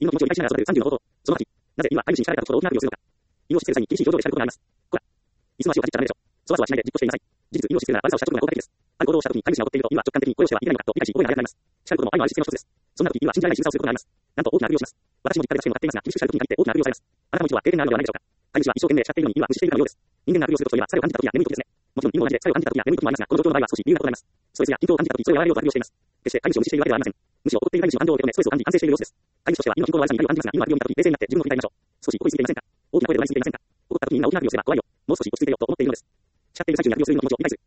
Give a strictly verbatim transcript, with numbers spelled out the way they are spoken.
犬の気持ちを理解しながら育てるさんじゅうの冒頭。そのはち、なぜ犬は飼い主に叱られたところを大きなをするのか。犬を叱責する際に厳しい表情で叱ることがあります。こら。椅子の足をかじっちゃダメでしょ。粗はしないでじっとしていなさい。事実、犬を叱責するなら悪さをしたことが効果的です。ある行動をした時に飼い主が怒っていると犬は直感的にこれをしてはいけないのかと理解し、声が荒くなります。叱ることも愛のある姿勢の一つです。そんな時犬は信じられない仕草をすることがあります。なんと大きなあくびをします。私も実家ではしても買っていますが、厳しく叱る時に限って大きなあくびをされます。あなたも一度は経験があるのではないでしょうか。飼い主は一生懸命叱っているのに犬は無視しているかのようです。人間があくびをするときは疲れを感じた時や眠い時ですね。もちろん犬も同じで疲れを感じた時や眠い時もありますが、この状況の場合は少し理由が異なります。ストレスや緊張を感じた時、それを和らげようとあくびをしています。決して飼い主を無視しているわけではありません。むしろ怒っている飼い主の感情を受け止め、ストレスを感じ反省している様子です。飼い主としては犬の均衡の悪さに怒りを感じますが、犬はあくびを見た時冷静になって自分の振り返りましょう。少し怒りすぎていませんか。大きな声で笑いすぎていませんか。怒った時にみんな大きなあくびをすれば怖いよ。もう少し落ち着いてよと思っているのです。叱っている最中にあくびをする犬の気持ちを理解する。